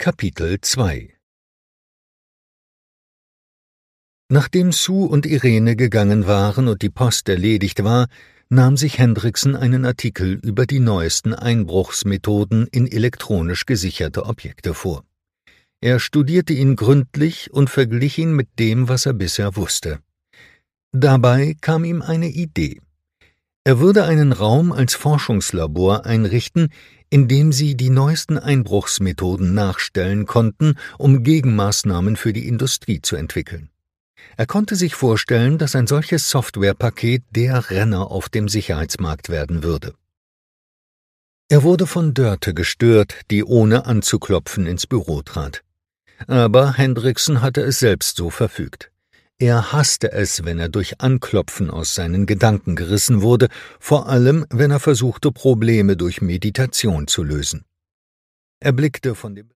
Kapitel 2 Nachdem Sue und Irene gegangen waren und die Post erledigt war, nahm sich Hendrickson einen Artikel über die neuesten Einbruchsmethoden in elektronisch gesicherte Objekte vor. Er studierte ihn gründlich und verglich ihn mit dem, was er bisher wusste. Dabei kam ihm eine Idee. Er würde einen Raum als Forschungslabor einrichten, in dem sie die neuesten Einbruchsmethoden nachstellen konnten, um Gegenmaßnahmen für die Industrie zu entwickeln. Er konnte sich vorstellen, dass ein solches Softwarepaket der Renner auf dem Sicherheitsmarkt werden würde. Er wurde von Dörte gestört, die ohne anzuklopfen ins Büro trat. Aber Hendrickson hatte es selbst so verfügt. Er hasste es, wenn er durch Anklopfen aus seinen Gedanken gerissen wurde, vor allem, wenn er versuchte, Probleme durch Meditation zu lösen. Er blickte von dem